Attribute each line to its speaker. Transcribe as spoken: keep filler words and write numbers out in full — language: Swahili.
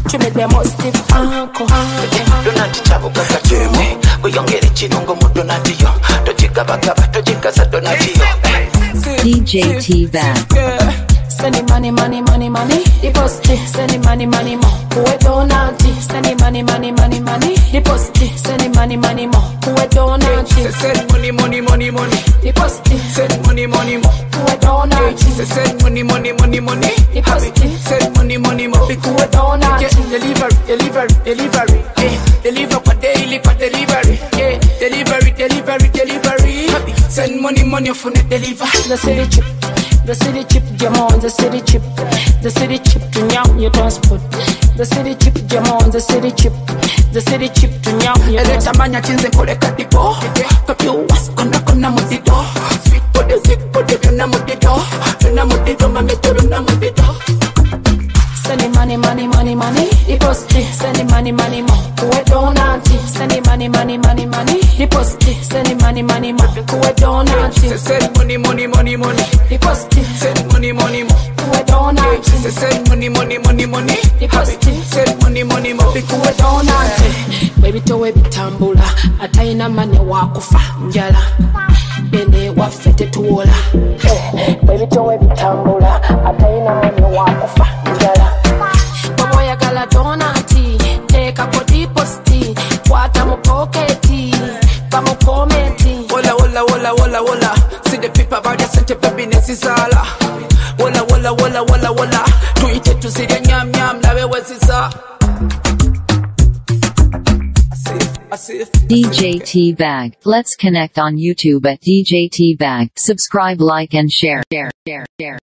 Speaker 1: Trimmed me must dip anko.
Speaker 2: Donati chabo kaka cheme. Uyongere chinongo mu donati yo. Tojika bakaba tojika sa donati yo.
Speaker 3: D J T-Bag.
Speaker 1: Send the money, money, money, money. Deposit. Send the money, money, more. Who a donati? Send the money, money, money, money. Deposit. Send the money, money, more. Who a donati?
Speaker 2: Send money, money, money, money.
Speaker 1: Deposit.
Speaker 2: Send money, money, more.
Speaker 1: Who a donati?
Speaker 2: Send money, money, money, money.
Speaker 1: Deposit.
Speaker 2: Send money, money, more.
Speaker 1: Who a donati?
Speaker 2: Delivery, delivery, delivery. Yeah, deliver for daily for delivery. Yeah, delivery, delivery, delivery. Send money, money for the deliver.
Speaker 1: The city chip. The city chip, jam on the city chip. The city chip to nyam your transport. The city chip, jam on the city chip. The city chip to nyam your transport.
Speaker 2: Eleta manya chinze kole katipo. Papiu was kona kona mudito. Sweet body, sweet body, kona mudito. Kona mudito, mameto kona mudito.
Speaker 1: Send the money, money, money, money. Deposit. Send the money, money, more. Who a donati? Send the money, money, money, money. Deposit. Send the money, money, more. Who a donati?
Speaker 2: Send money, money, money, money.
Speaker 1: Deposit.
Speaker 2: Send money, money, more.
Speaker 1: Who a donati?
Speaker 2: Send money, money, money, money.
Speaker 1: Deposit.
Speaker 2: Send money, money, more.
Speaker 1: Who a donati? Baby to we bitambula. Ataina mane wakufa njala. Bene wafete tuola. Baby to we bitambula. Ataina mane wakufa njala. Bobo ya gala donati. Take up a deposit. Kwata mu pocketi. Bamu komenti.
Speaker 2: Wola, wola, wola, wola, wola. See the people body sent a baby nesisala. Wola, wola, wola, wola, wola. Tuite tu see the nyam nyam nawe wesisa. I see it.
Speaker 3: D J T-Bag. Let's connect on YouTube at D J T-Bag. Subscribe, like and share. Share, share, share.